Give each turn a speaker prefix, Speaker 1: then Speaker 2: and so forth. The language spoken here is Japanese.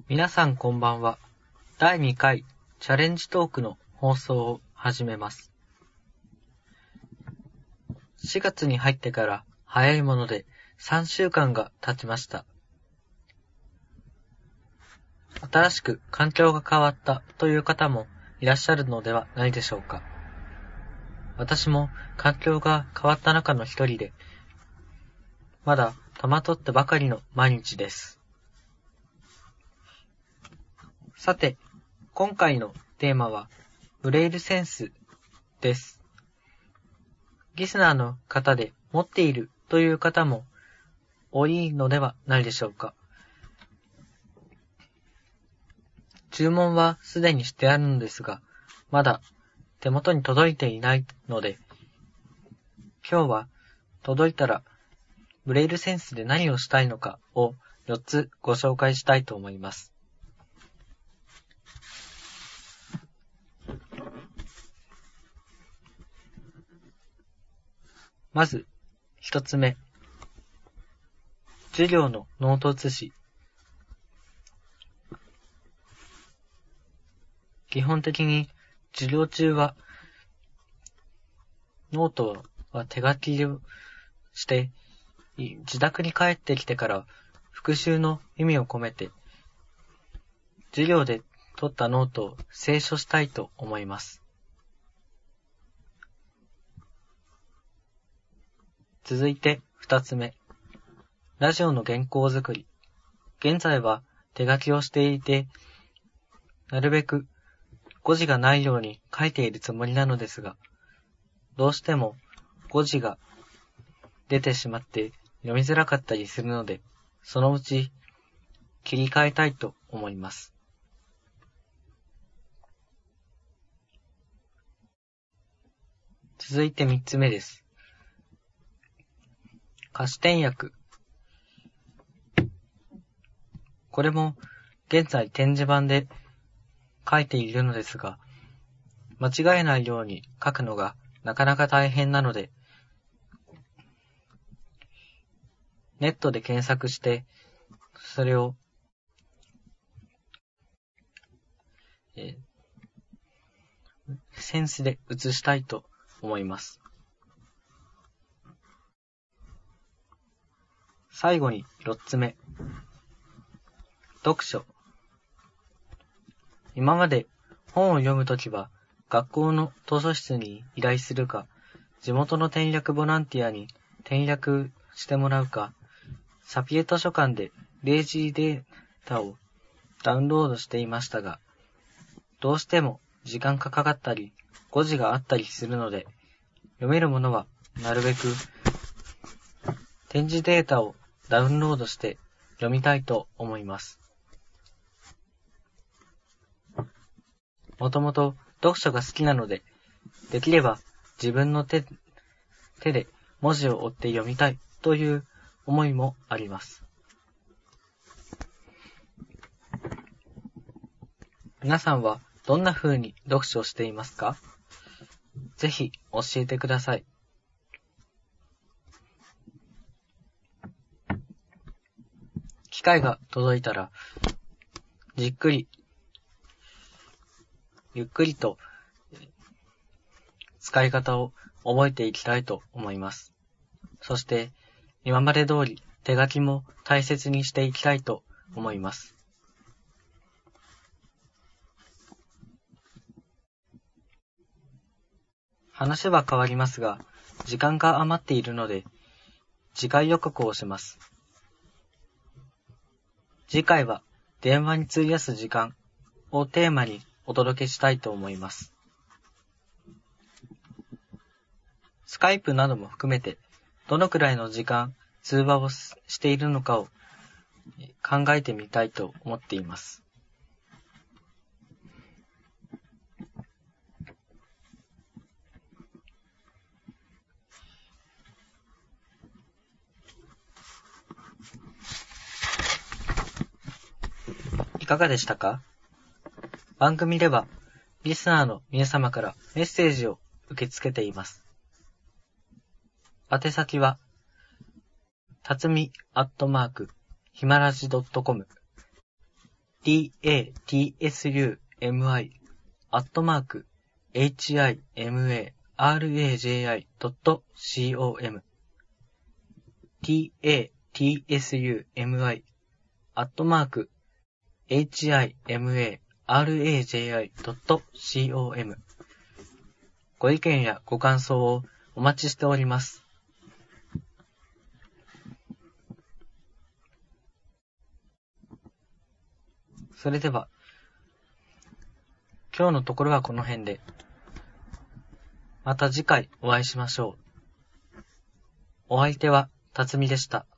Speaker 1: 皆さんこんばんは。第2回チャレンジトークの放送を始めます。4月に入ってから早いもので3週間が経ちました。新しく環境が変わったという方もいらっしゃるのではないでしょうか。私も環境が変わった中の一人で、まだ戸惑ってばかりの毎日です。さて、今回のテーマはブレイルセンスです。リスナーの方で持っているという方も多いのではないでしょうか。注文はすでにしてあるのですが、まだ手元に届いていないので、今日は届いたらブレイルセンスで何をしたいのかを4つご紹介したいと思います。まず、1つ目。授業のノート写し。基本的に授業中はノートは手書きをして自宅に帰ってきてから復習の意味を込めて授業で取ったノートを清書したいと思います。続いて2つ目。ラジオの原稿作り。現在は手書きをしていて、なるべく誤字がないように書いているつもりなのですが、どうしても誤字が出てしまって読みづらかったりするので、そのうち切り替えたいと思います。続いて3つ目です。歌詞点訳。これも現在展示板で書いているのですが、間違えないように書くのがなかなか大変なので、ネットで検索して、それを、センスで写したいと思います。最後に4つ目。読書。今まで本を読むときは学校の図書室に依頼するか、地元の転訳ボランティアに転訳してもらうか、サピエ図書館でレイジーデータをダウンロードしていましたが、どうしても時間がかかったり、誤字があったりするので、読めるものはなるべく展示データをダウンロードして読みたいと思います。もともと読書が好きなので、できれば自分の手で文字を追って読みたいという思いもあります。皆さんはどんな風に読書をしていますか？ぜひ教えてください。機会が届いたら、ゆっくりと使い方を覚えていきたいと思います。そして、今まで通り手書きも大切にしていきたいと思います。話は変わりますが、時間が余っているので、次回予告をします。次回は電話に費やす時間をテーマにお届けしたいと思います。スカイプなども含めて、どのくらいの時間通話をしているのかを考えてみたいと思っています。いかがでしたか？番組ではリスナーの皆様からメッセージを受け付けています。宛先はたつみ@himaraji.com tatsumi@himaragi.com tatsumi@himaragi.com ご意見やご感想をお待ちしております。それでは、今日のところはこの辺で、また次回お会いしましょう。お相手は辰巳でした。